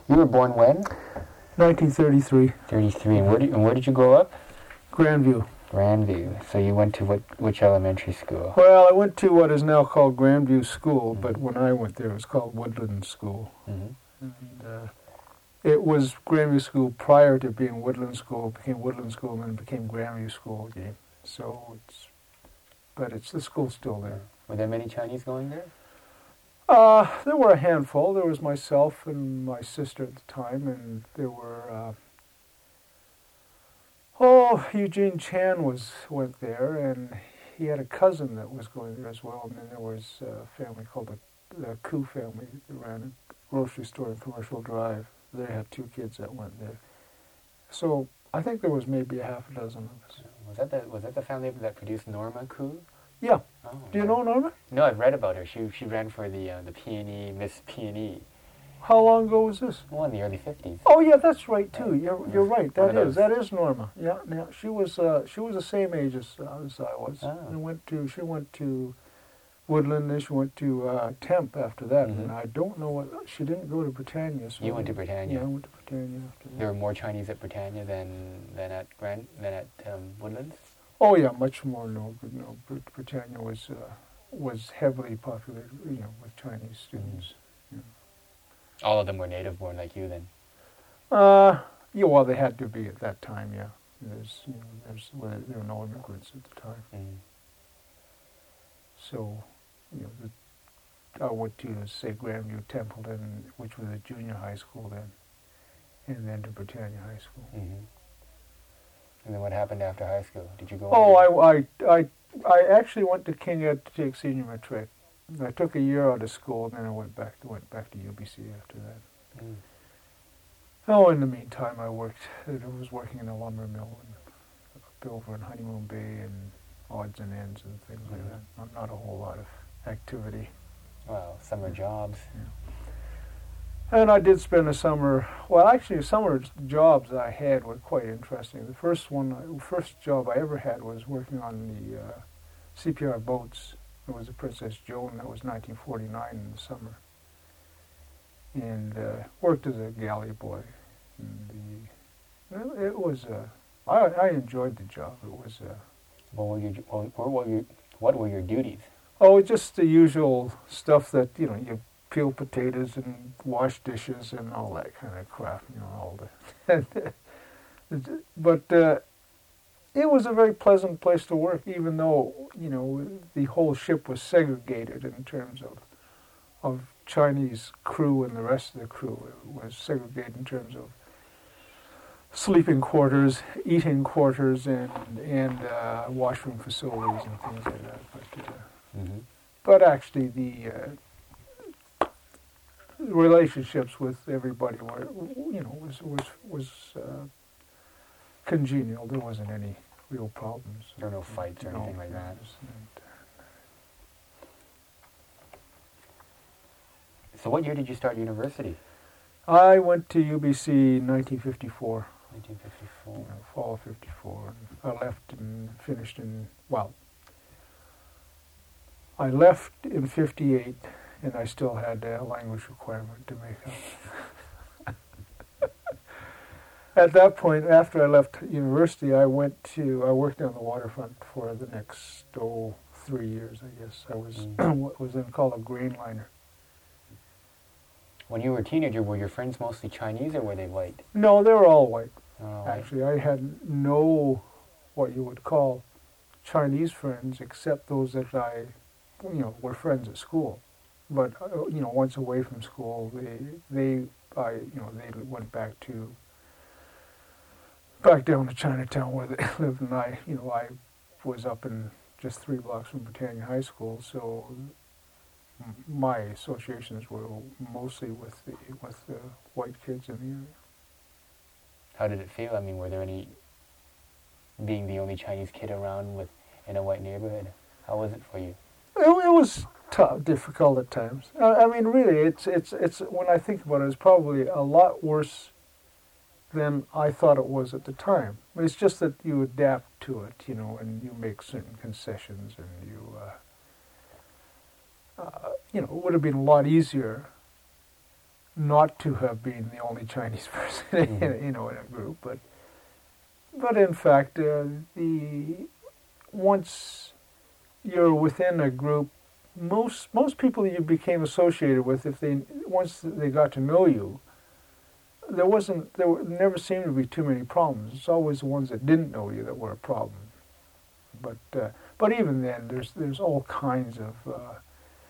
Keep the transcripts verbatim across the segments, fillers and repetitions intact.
You were born when? nineteen thirty-three. thirty-three. And where did, and where did you grow up? Grandview. Grandview. So you went to what, which elementary school? Well, I went to what is now called Grandview School, Mm-hmm. but when I went there, it was called Woodland School. Mm-hmm. And, uh, it was Grandview School prior to being Woodland School. It became Woodland School, and then it became Grandview School again. So it's, but it's the school's still there. Were there many Chinese going there? Uh, there were a handful. There was myself and my sister at the time, and there were. Uh, oh, Eugene Chan was went there, and he had a cousin that was going there as well. And then there was a family called the, the Koo family that ran a grocery store in Commercial Drive. They had two kids that went there. So I think there was maybe a half a dozen of us. Was that the was that the family that produced Norma Koo? Yeah. Oh, Do you no. know Norma? No, I've read about her. She she ran for the uh, the P and E Miss P and E. How long ago was this? Well, in the early fifties. Oh yeah, that's right too. You're you're right. One That of is those. that is Norma. Yeah, yeah. She was uh, she was the same age as, uh, as I was. Oh. And went to she went to Woodland, and she went to uh, Temp after that. Mhm. And I don't know what she didn't go to Britannia. So You went to Britannia. Yeah, I went to Britannia after that. There were more Chinese at Britannia than than at Grand than at um, Woodlands. Oh yeah, much more. No, but no. Brit- Britannia was uh, was heavily populated, you know, with Chinese students. All of them were native born like you then. Uh, yeah, well, they had to be at that time. Yeah, there's you know, there's well, there were no immigrants at the time. Mm. So, you know, the, I went to, say, Grandview Templeton, which was a junior high school then, and then to Britannia High School. Mm-hmm. And then what happened after high school? Did you go? Oh, on? I, I, I, I actually went to King Ed to take senior matric. I took a year out of school, and then I went back to went back to U B C after that. Mm. Oh, in the meantime, I worked. I was working in a lumber mill and up over in Honeymoon Bay and odds and ends and things like Mhm. that. Not, not a whole lot of activity. Well, summer jobs. And I did spend a summer, well, actually, summer jobs I had were quite interesting. The first one, first job I ever had was working on the uh, C P R boats. It was the Princess Joan. That was nineteen forty-nine in the summer. And uh, worked as a galley boy. And the, well, it was, uh, I, I enjoyed the job. It was, uh, What were your what were your what were your duties? oh, just the usual stuff that, you know, you peel potatoes and wash dishes and all that kind of crap, you know, all the. But uh, it was a very pleasant place to work, even though, you know, the whole ship was segregated in terms of of Chinese crew and the rest of the crew. It was segregated in terms of sleeping quarters, eating quarters, and and uh, washroom facilities and things like that. But, uh, Mm-hmm. but actually, the uh, relationships with everybody were, you know, was was was uh, congenial. There wasn't any real problems. There were no fights or No, anything like that. and, So what year did you start university? I went to U B C in nineteen fifty-four, nineteen you fifty-four. know, fall of fifty-four. And I left and finished in, well, I left in fifty-eight, and I still had a language requirement to make up. At that point, after I left university, I went to, I worked on the waterfront for the next, oh, three years, I guess. I was, Mm. what was then called a grain liner. When you were a teenager, were your friends mostly Chinese or were they white? No, they were all white. Oh, white. Actually, I had no, what you would call Chinese friends, except those that I, you know, were friends at school. But, uh, you know, once away from school, they, they, I, you know, they went back to, back down to Chinatown where they lived, and I, you know, I was up in just three blocks from Britannia High School, so m- my associations were mostly with the, with the white kids in the area. How did it feel? I mean, were there any, being the only Chinese kid around with in a white neighborhood, how was it for you? It, it was tough, difficult at times. I, I mean, really, it's it's it's when I think about it, it's probably a lot worse than I thought it was at the time. But it's just that you adapt to it, you know, and you make certain concessions, and you, uh, uh, you know, it would have been a lot easier not to have been the only Chinese person, Mm-hmm. in, you know, in a group, but but in fact, uh, the once you're within a group, most most people you became associated with, if they once they got to know you, there wasn't there were, never seemed to be too many problems. It's always the ones that didn't know you that were a problem. But uh, but even then, there's there's all kinds of uh,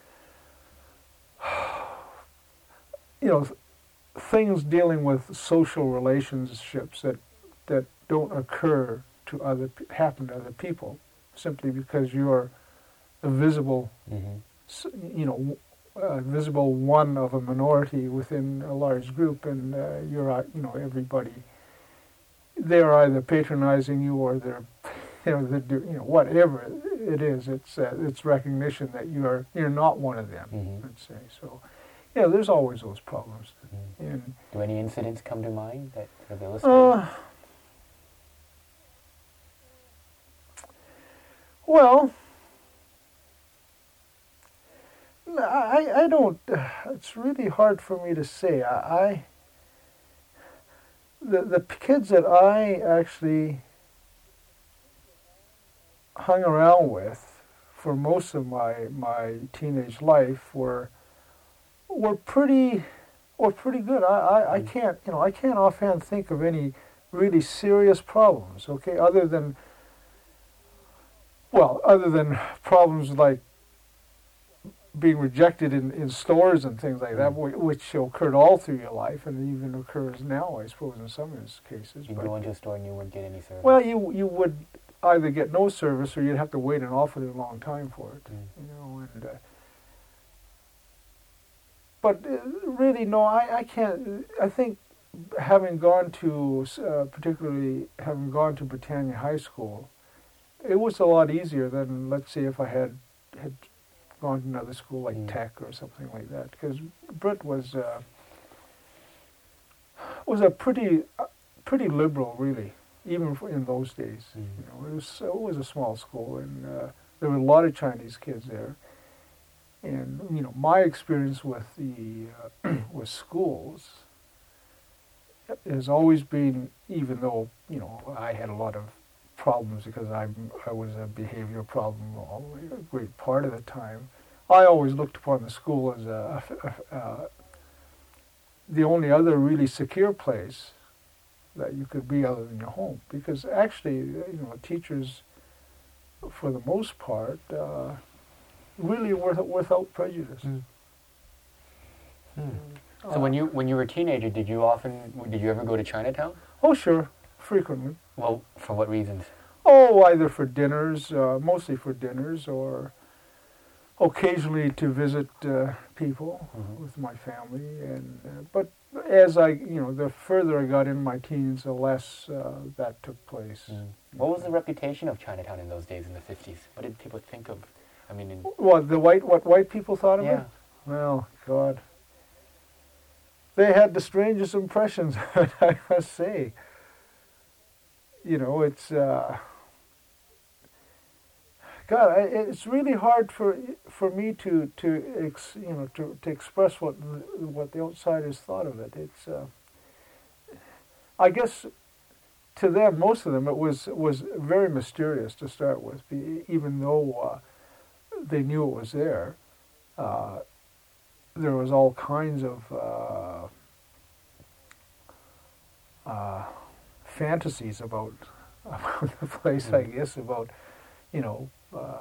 you know th- things dealing with social relationships that that don't occur to other pe- happen to other people simply because you're a visible Mm-hmm. s- you know uh, visible one of a minority within a large group, and uh, you're uh, you know everybody they're either patronizing you or they're you know they're do, you know whatever it is, it's uh, it's recognition that you're you're not one of them. Mm-hmm. Let's say so. Yeah, there's always those problems, Mm-hmm. and Do any incidents come to mind that sort of illustrate? uh, well. No, I, I don't, it's really hard for me to say. I, I the, the kids that I actually hung around with for most of my, my teenage life were, were pretty, were pretty good. I, I, I can't, you know, I can't offhand think of any really serious problems, okay, other than, well, other than problems like being rejected in, in stores and things like that, Mm. wh- which occurred all through your life and even occurs now, I suppose, in some of these cases. You But, go into a store and you wouldn't get any service. well, you you would either get no service or you'd have to wait an awfully long time for it, Mm. you know. And uh, but uh, really, no, I, I can't. I think having gone to, uh, particularly having gone to Britannia High School, it was a lot easier than, let's say, if I had had gone to another school like Mm. Tech or something like that, because Brit was uh, was a pretty uh, pretty liberal, really, even for in those days. Mm. You know, it was it was a small school, and uh, there were a lot of Chinese kids there. And you know, my experience with the uh, with schools has always been, even though you know I had a lot of problems because I I was a behavior problem a great part of the time. I always looked upon the school as a, a, a the only other really secure place that you could be other than your home, because actually you know teachers, for the most part, uh, really were without prejudice. Mm. Hmm. Uh, So when you when you were a teenager, did you often did you ever go to Chinatown? oh sure, frequently. Well, for what reasons? Oh, either for dinners, uh, mostly for dinners, or occasionally to visit uh, people Mhm. with my family. And uh, but as I, you know, the further I got in my teens, the less uh, that took place. Mm. What was the reputation of Chinatown in those days in the fifties? What did people think of? I mean, in, What the white, what white people thought of yeah. it? Well, God, they had the strangest impressions. I must say. You know, it's. Uh, God, I, it's really hard for for me to to ex, you know to, to express what what the outsiders thought of it. It's, uh, I guess, to them, most of them, it was was very mysterious to start with. Be- Even though uh, they knew it was there, uh, there was all kinds of uh, uh, fantasies about about the place. I Mm. guess about you know. Uh,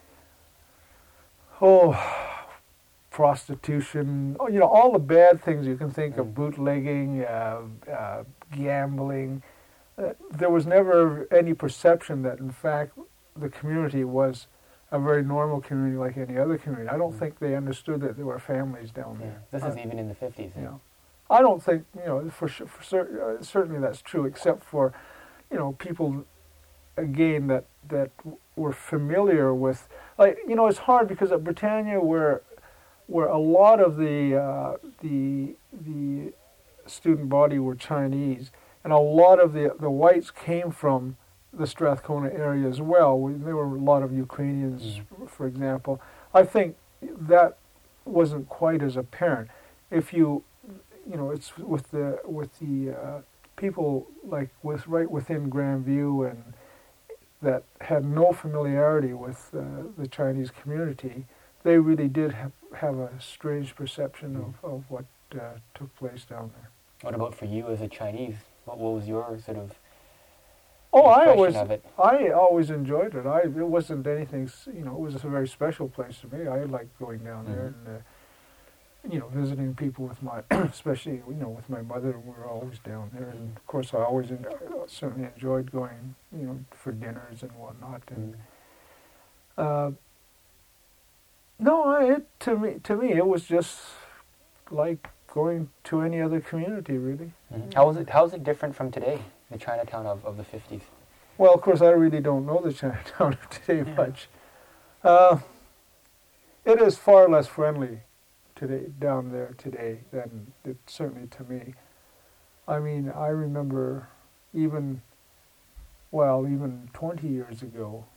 oh, prostitution, oh, you know, all the bad things you can think of, Mm. bootlegging, uh, uh, gambling. Uh, there was never any perception that, in fact, the community was a very normal community like any other community. I don't Mm. think they understood that there were families down Yeah. there. This Uh, is even in the fifties. you know, I don't think, you know, for, su- for cer- uh, certainly that's true, except for, you know, people, again, that, that were familiar with, like, you know, it's hard because at Britannia, where, where a lot of the, uh, the, the student body were Chinese, and a lot of the, the whites came from the Strathcona area as well. We, there were a lot of Ukrainians, Mm. for example. I think that wasn't quite as apparent. If you you know, it's with the with the uh, people like with right within Grandview and that had no familiarity with uh, the Chinese community. They really did have, have a strange perception of, of what uh, took place down there. What about for you as a Chinese? What, what was your sort of Oh, I impression always, of it? I always enjoyed it. I it wasn't anything, s- you know, it was a very special place to me. I liked going down there Mhm. and, uh, you know, visiting people with my, especially, you know, with my mother. We were always down there, and of course, I always en- uh, certainly enjoyed going, you know, for dinners and whatnot. And Mm. uh, no, I, it to me, to me, it was just like going to any other community, really. Mhm. How was it? How is it different from today, the Chinatown of, of the fifties? Well, of course, I really don't know the Chinatown of today Yeah. much. Uh, it is far less friendly today down there today than it certainly to me. I mean, I remember even, well, even twenty years ago,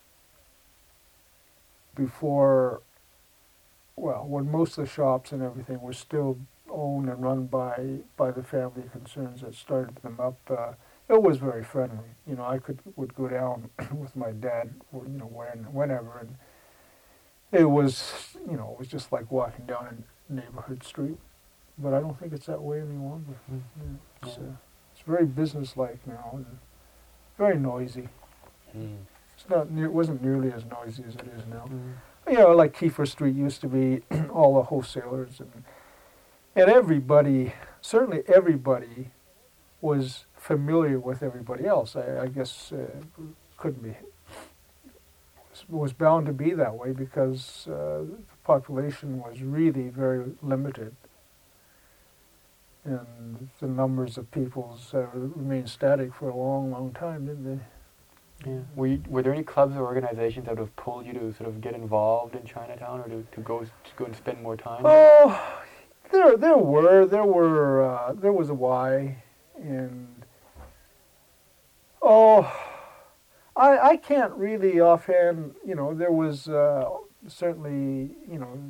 before, well, when most of the shops and everything were still owned and run by by the family concerns that started them up. Uh, It was very friendly. You know, I could would go down with my dad, you know, when, whenever, and it was, you know, it was just like walking down a neighborhood street. But I don't think it's that way any longer. Mm. Yeah, it's, Yeah. uh, it's very businesslike now and very noisy. Mm. It's not. Near, it wasn't nearly as noisy as it is now. Mm. You know, like Kiefer Street used to be, all the wholesalers and and everybody, certainly everybody, was familiar with everybody else. I, I guess uh, couldn't be was bound to be that way because uh, the population was really very limited, and the numbers of peoples uh, remained static for a long, long time, didn't they? Yeah. Were you, were there any clubs or organizations that would have pulled you to sort of get involved in Chinatown or to, to go to go and spend more time? Oh, there there were there were uh, there was a Y, and oh, I I can't really offhand. You know, there was uh, certainly you know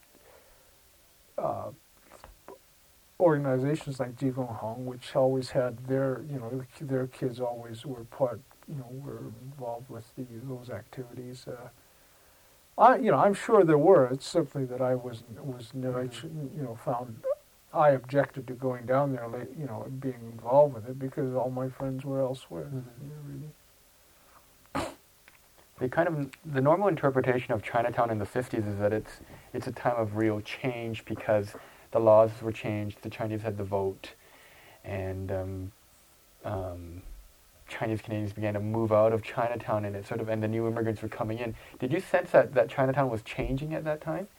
uh, organizations like Jigong Hong, which always had their you know their kids always were part you know were involved with the, those activities. Uh, I, you know, I'm sure there were. It's simply that I was was never, Mhm. you know, found. I objected to going down there, late, you know, and being involved with it because all my friends were elsewhere. Mhm. Yeah, really. The kind of the normal interpretation of Chinatown in the fifties is that it's it's a time of real change because the laws were changed. The Chinese had the vote, and um, um, Chinese Canadians began to move out of Chinatown, and it sort of and the new immigrants were coming in. Did you sense that, that Chinatown was changing at that time?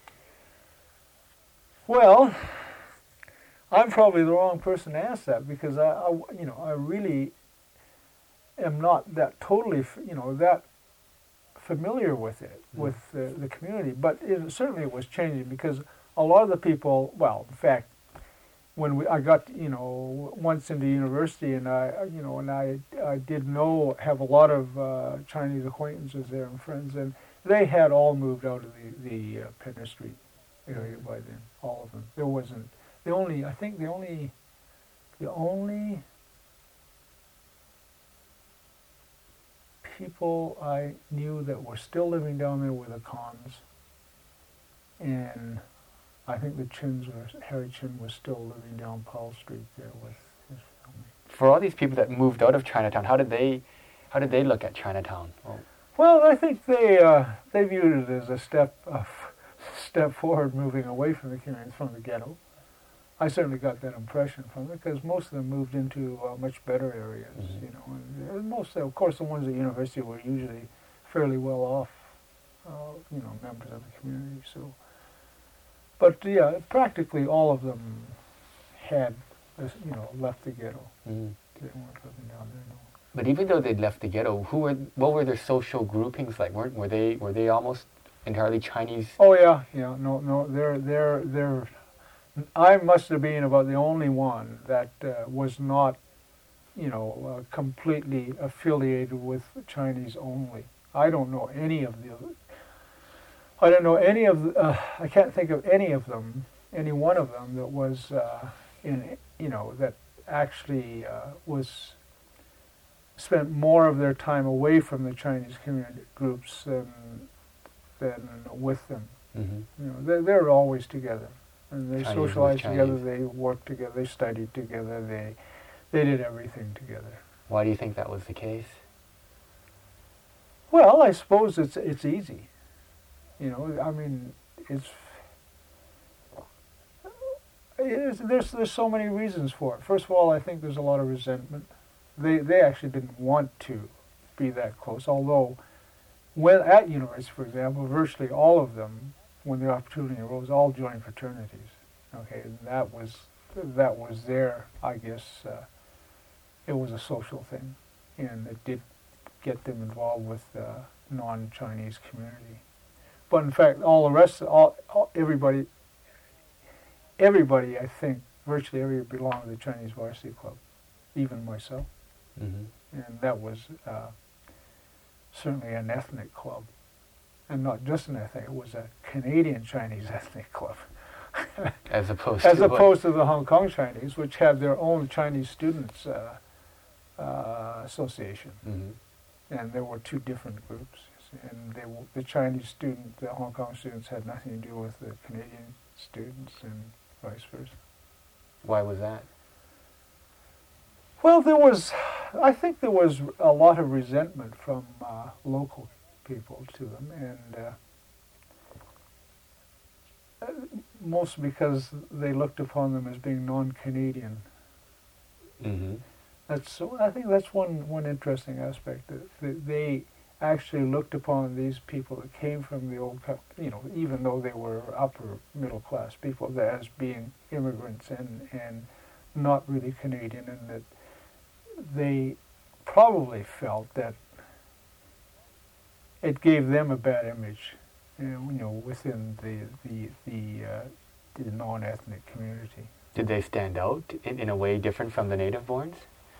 Well, I'm probably the wrong person to ask that because I, I you know, I really am not that totally, f- you know, that familiar with it, Mm. with the, the community. But it, certainly it was changing because a lot of the people, well, in fact, when we, I got, you know, once into university and I, you know, and I, I did know, have a lot of uh, Chinese acquaintances there and friends, and they had all moved out of the, the uh, Penner Street area by then, all of them. There wasn't, the only, I think the only, the only people I knew that were still living down there were the Khans, and I think the Chins were, Harry Chin was still living down Paul Street there with his family. For all these people that moved out of Chinatown, how did they, how did they look at Chinatown? Oh. Well, I think they uh, they viewed it as a step a step forward, moving away from the community, from the ghetto. I certainly got that impression from it because most of them moved into uh, much better areas, Mhm. you know. And, and most, of, of course, the ones at university were usually fairly well off, uh, you know, members of the community. So, but yeah, practically all of them had, uh, you know, left the ghetto. Mm. They weren't living down there. No. But even though they'd left the ghetto, who were what were their social groupings like? Weren't were they were they almost entirely Chinese? Oh yeah, yeah. No, no. They're they're they're. I must have been about the only one that uh, was not, you know, uh, completely affiliated with Chinese only. I don't know any of the. I don't know any of. The, uh, I can't think of any of them, any one of them that was uh, in you know that actually uh, was spent more of their time away from the Chinese community groups than than with them. Mm-hmm. You know, they they're always together, and they Chinese with socialized together. Chinese. They worked together. They studied together. They they did everything together. Why do you think that was the case? Well, I suppose it's it's easy. You know, I mean, it's, it's there's there's so many reasons for it. First of all, I think there's a lot of resentment. They they actually didn't want to be that close. Although, when at university, for example, virtually all of them, when the opportunity arose, all joined fraternities. Okay, and that was that was their, I guess, uh, it was a social thing, and it did get them involved with the non-Chinese community. But in fact, all the rest, all, all everybody, everybody, I think, virtually everybody belonged to the Chinese Varsity Club, even myself. Mm-hmm. And that was uh, certainly an ethnic club, and not just an ethnic. It was a Canadian Chinese ethnic club, As opposed as to opposed to the Hong Kong Chinese, which had their own Chinese Students uh, uh, Association. Mm-hmm. And there were two different groups, and they w- the Chinese student, the Hong Kong students, had nothing to do with the Canadian students, and vice versa. Why was that? Well, there was, I think there was a lot of resentment from uh, local people to them, and uh, mostly because they looked upon them as being non-Canadian. Mm-hmm. That's so. I think that's one, one interesting aspect, that, that they actually looked upon these people that came from the old, co- you know, even though they were upper middle class people, that as being immigrants and and not really Canadian, and that they probably felt that it gave them a bad image, you know, you know within the the the, uh, the non-ethnic community. Did they stand out in, in a way different from the native-borns?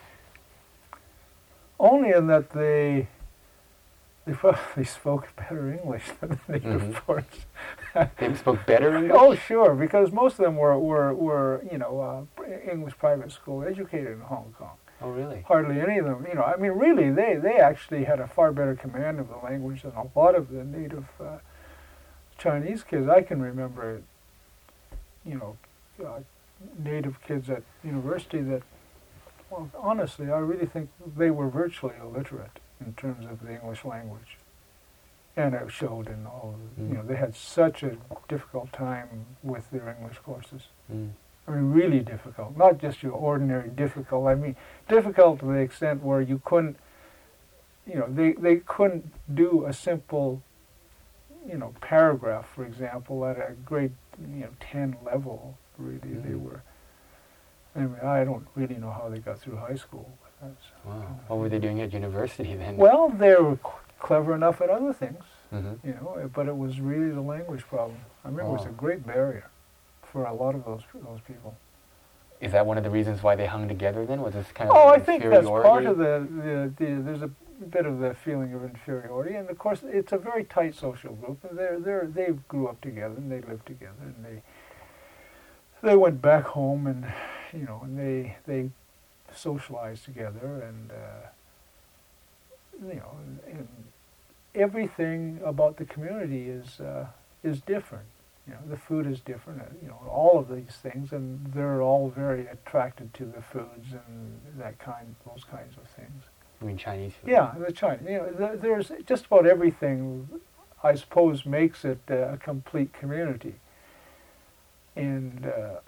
Only in that they they probably spoke better English than the native-borns. Mm-hmm. They spoke better English? Oh, sure, because most of them were were, were you know uh, English private school educated in Hong Kong. Oh, really? Hardly any of them, you know. I mean, really, they they actually had a far better command of the language than a lot of the native uh, Chinese kids. I can remember, you know, uh, native kids at university that. Well, honestly, I really think they were virtually illiterate in terms of the English language. And it showed in all, Mm. you know, they had such a difficult time with their English courses. Mm. I mean, really difficult. Not just your ordinary difficult. I mean, difficult to the extent where you couldn't, you know, they, they couldn't do a simple, you know, paragraph, for example, at a grade, you know, ten level. Really, Mm. they were. I mean, I don't really know how they got through high school. But that's, Wow. What were they doing at university then? well, they were c- clever enough at other things, Mm-hmm. you know, but it was really the language problem. I remember it was a Oh. great barrier for a lot of those those people. Is that one of the reasons why they hung together then? Was this kind of Oh, I an think that's inferiority? part of the, the, the, there's a bit of the feeling of inferiority, and of course it's a very tight social group, and they're, they're, they grew up together, and they lived together, and they they went back home, and, you know, and they, they socialized together, and, uh, you know, and, and everything about the community is, uh, is different. You know, the food is different, uh, you know, all of these things, and they're all very attracted to the foods and that kind, those kinds of things. I mean, Chinese food. Yeah, the China. You know, th- there's just about everything, I suppose, makes it uh, a complete community. And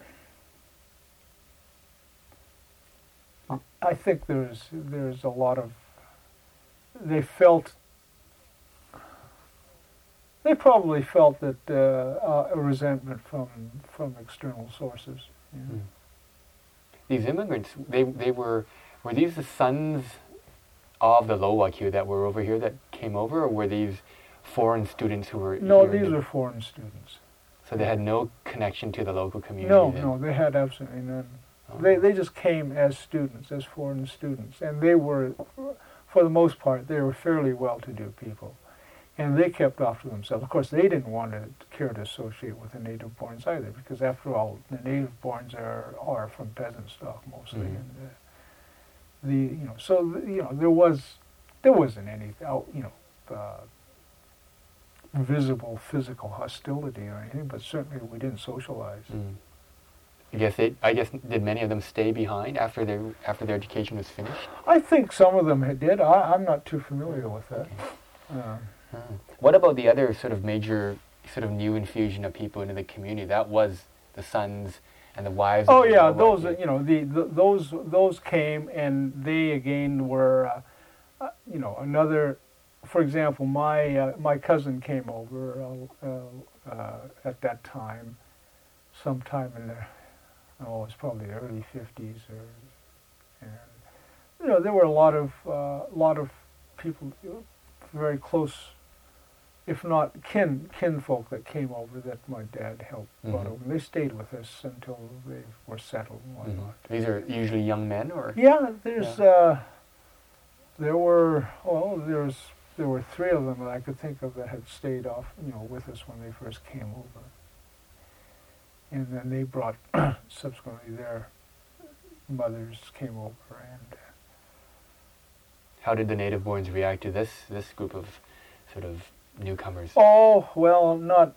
uh, I think there's there's a lot of, they felt, they probably felt that uh, uh, a resentment from from external sources. You know. Mm. These immigrants, they they were were these the sons of the Lowakyu that were over here that came over, or were these foreign students who were No, here in these the- are foreign students. So they had no connection to the local community No, then? no, they had absolutely none. Oh. They they just came as students, as foreign students, and they were, for the most part, they were fairly well-to-do people. and they kept off to themselves. Of course, they didn't want to care to associate with the native-borns either, because after all, the native-borns are are from peasant stock mostly, Mhm. and uh, the you know so the, you know there was there wasn't any out you know uh, visible physical hostility or anything, but certainly we didn't socialize. Mm. I guess they, I guess did many of them stay behind after their after their education was finished? I think some of them had did. I, I'm not too familiar with that. Okay. Uh, Hmm. What about the other sort of major sort of new infusion of people into the community? That was the sons and the wives. oh of the yeah, Mohawk those Indians. you know the, the those those came, and they again were uh, uh, you know another. For example, my uh, my cousin came over uh, uh, uh, at that time, sometime in the oh it's probably the early fifties, or and you know there were a lot of uh, lot of people, very close, if not kin kinfolk, that came over that my dad helped brought Mhm. over. They stayed with us until they were settled and Mhm. whatnot. These are usually young men, or Yeah, there's uh, there were well, there's there were three of them that I could think of that had stayed off, you know, with us when they first came over, and then they brought subsequently their mothers came over, and how did the native-borns react to this this group of sort of newcomers? oh well, not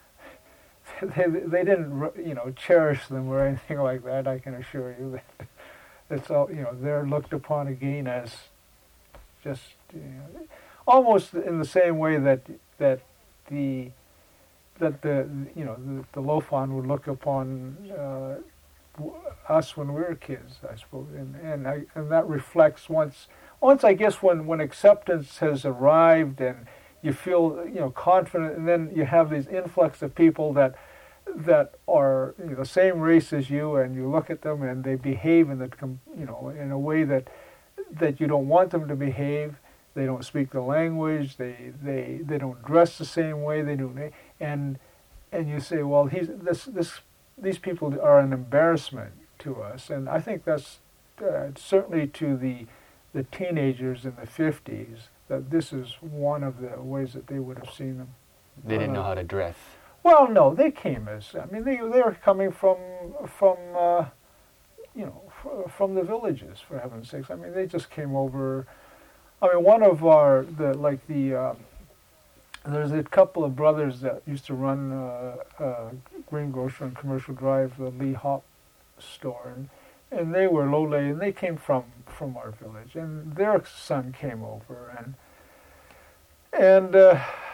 they they didn't r- you know cherish them or anything like that. I can assure you that it's all you know they're looked upon again as just you know, almost in the same way that that the that the you know the, the Lofon would look upon uh, w- us when we were kids, I suppose, and and I, and that reflects once once I guess when when acceptance has arrived and you feel you know confident, and then you have these influx of people that that are you know, the same race as you, and you look at them and they behave in the com- you know in a way that that you don't want them to behave. They don't speak the language. They they they don't dress the same way they do, and and you say, well, he's this this these people are an embarrassment to us, and I think that's uh, certainly to the the teenagers in the fifties that this is one of the ways that they would have seen them. They didn't know Uh, how to dress. Well, no, they came as I mean they they were coming from from uh, you know f- from the villages, for heaven's sakes. I mean they just came over. I mean one of our the like the uh, there's a couple of brothers that used to run uh, uh, Green Grocer on Commercial Drive, the Lee Hop store, and, and they were Lole, and they came from from our village, and their son came over, and and uh,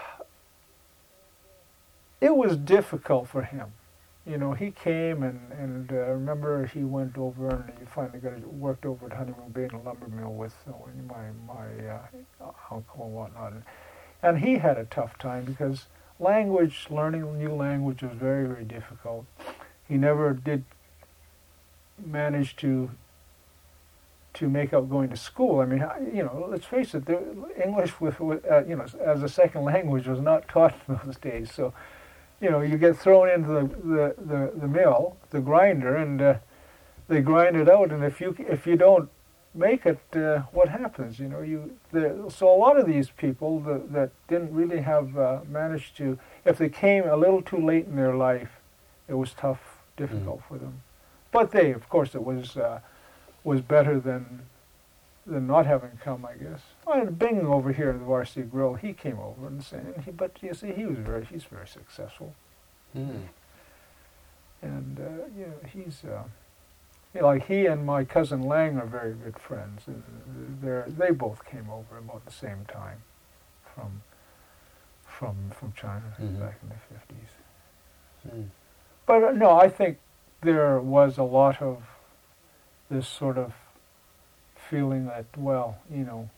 it was difficult for him. You know, he came, and and uh, remember he went over and he finally got worked over at Honeymoon Bay in a lumber mill with uh, my my uh, uncle and whatnot, and, and he had a tough time because language, learning a new language was very very difficult. He never did manage to to make up going to school. I mean, you know, let's face it, the English with, with uh, you know as a second language was not taught in those days, so. You know, you get thrown into the, the, the, the mill, the grinder, and uh, they grind it out. And if you if you don't make it, uh, what happens? You know, you the, so a lot of these people that, that didn't really have uh, managed to, if they came a little too late in their life, it was tough, difficult mm. for them. But they, of course, it was uh, was better than than not having come, I guess. Well, and Bing over here at the Varsity Grill, he came over and saying, he, but you see, he was very, he's very successful, Mm. and uh, you know, he's uh, you know, like he and my cousin Lang are very good friends. And they they both came over about the same time from from from China mm-hmm. back in the fifties. Mm. But uh, no, I think there was a lot of this sort of feeling that, well, you know,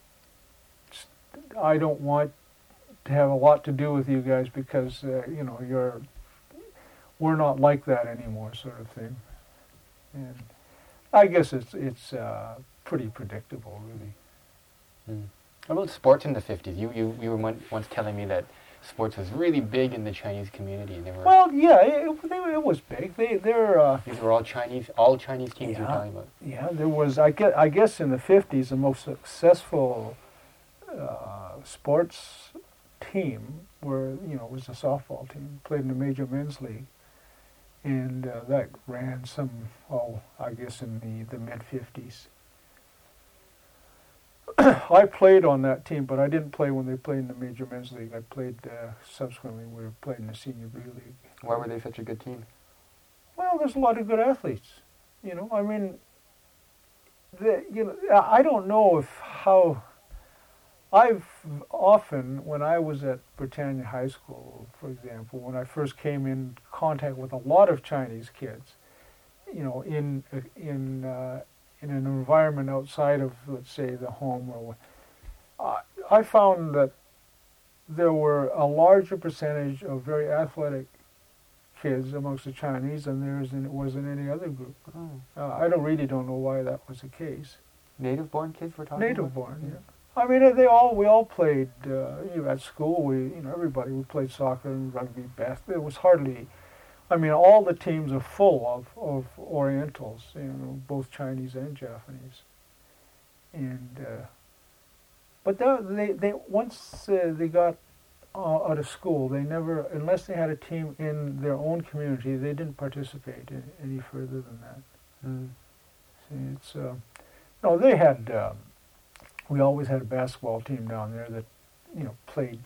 I don't want to have a lot to do with you guys because, uh, you know, you're, we're not like that anymore, sort of thing. And I guess it's it's uh, pretty predictable, really. Mm. What about sports in the fifties? You, you, you were once telling me that sports was really big in the Chinese community. And they were well, yeah, it, they, it was big. They, they're... Uh, These were all Chinese, all Chinese teams yeah, you're talking about. Yeah, there was, I guess, I guess in the fifties, the most successful uh, sports team where, you know, it was a softball team, played in the major men's league. And uh, that ran some, oh, I guess in the, the mid fifties. I played on that team, but I didn't play when they played in the major men's league. I played uh, subsequently. We played in the senior B league. Why were they such a good team? Well, there's a lot of good athletes. You know, I mean, the, you know, I don't know if how. I've often, when I was at Britannia High School, for example, when I first came in contact with a lot of Chinese kids, you know, in in uh, in an environment outside of, let's say, the home, or uh, I found that there were a larger percentage of very athletic kids amongst the Chinese than there is in, it was in any other group. Oh. Uh, I don't really don't know why that was the case. Native-born kids we're talking about? Native-born, yeah. I mean, they all we all played. Uh, you know, at school, we you know everybody we played soccer and rugby, basketball. It was hardly. I mean, all the teams are full of, of Orientals. You know, both Chinese and Japanese. And uh, but that, they they once uh, they got uh, out of school, they never, unless they had a team in their own community, they didn't participate in, any further than that. Mm. See, it's uh, no, they had. Um, We always had a basketball team down there that, you know, played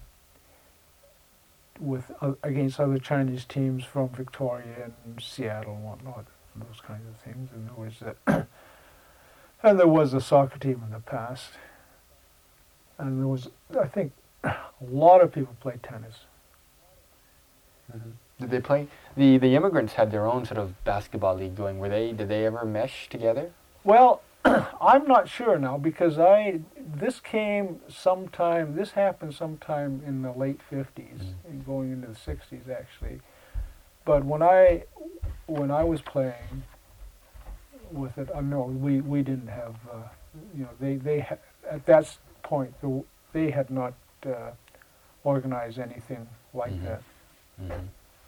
with uh, against other Chinese teams from Victoria and Seattle and whatnot, those kinds of things. And there was a, and there was a soccer team in the past, and there was, I think, a lot of people played tennis. Mm-hmm. Did they play? The the immigrants had their own sort of basketball league going. Were they? Did they ever mesh together? Well, I'm not sure now because I this came sometime. This happened sometime in the late fifties, mm. and going into the sixties actually. But when I when I was playing with it, I uh, know we, we didn't have. Uh, you know, they they ha- at that point they had not uh, organized anything like mm-hmm. that. Mm-hmm.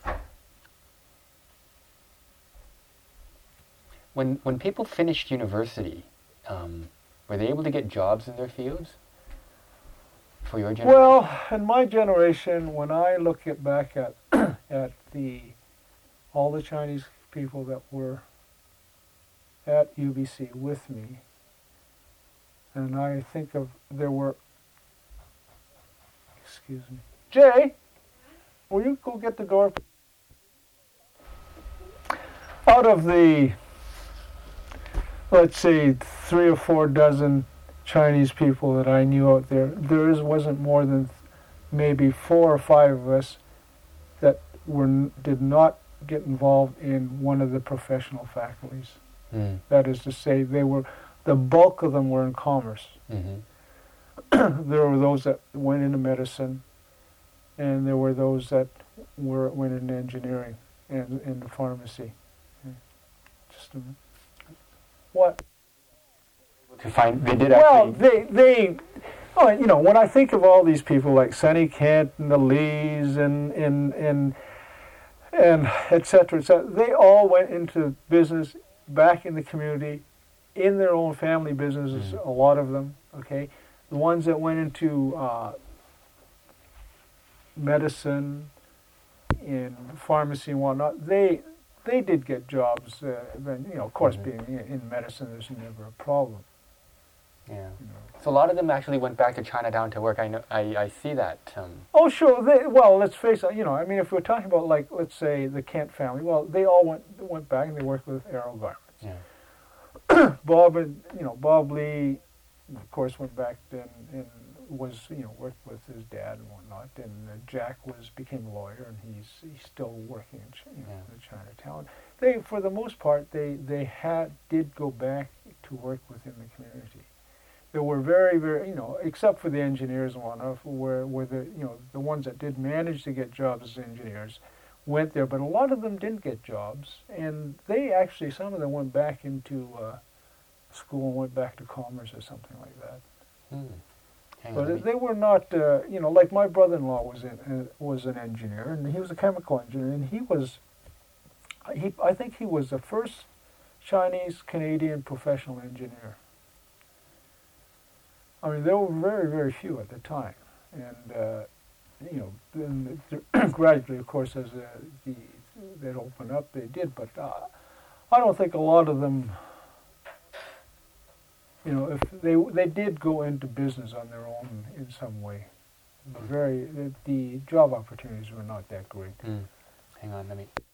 When when people finished university, um, were they able to get jobs in their fields? For your generation? Well, in my generation, when I look at back at at the all the Chinese people that were at U B C with me, and I think of there were. Excuse me, Jay. Will you go get the door? Out of the, let's say, three or four dozen Chinese people that I knew out there, there is, wasn't more than maybe four or five of us that were did not get involved in one of the professional faculties. Mm. That is to say, they were the bulk of them were in commerce. Mm-hmm. There were those that went into medicine, and there were those that were went into engineering and into pharmacy. Just a minute. What? To find they did well, actually. they they, oh, you know, when I think of all these people like Sonny Kent and the Lees and and and and et cetera, et cetera, they all went into business back in the community, in their own family businesses. Mm. A lot of them, okay, the ones that went into uh, medicine, in pharmacy and whatnot, they they did get jobs. Uh, then, you know, of course, mm-hmm. being in, in medicine, there's never a problem. Yeah. You know. So a lot of them actually went back to Chinatown to work. I know. I, I see that. Um. Oh, sure. They, well, let's face it. You know, I mean, if we're talking about, like, let's say the Kent family, well, they all went went back and they worked with Arrow Garments. Yeah. Bob and you know Bob Lee, of course, went back and, and was you know worked with his dad and whatnot. And uh, Jack was became a lawyer, and he's he's still working in, you know, yeah. in Chinatown. They, for the most part, they they had did go back to work within the community. There were very, very, you know, except for the engineers and whatnot, where, where the, you know, the ones that did manage to get jobs as engineers went there, but a lot of them didn't get jobs, and they actually, some of them went back into uh, school and went back to commerce or something like that. Hmm. But it, they were not, uh, you know, like my brother-in-law was in, uh, was an engineer, and he was a chemical engineer, and he was, he, I think he was the first Chinese-Canadian professional engineer. I mean, there were very, very few at the time, and uh, you know, then gradually, of course, as uh, the they'd open up, they did. But uh, I don't think a lot of them, you know, if they they did go into business on their own in some way. But very the, the job opportunities were not that great. Mm. Hang on, let me.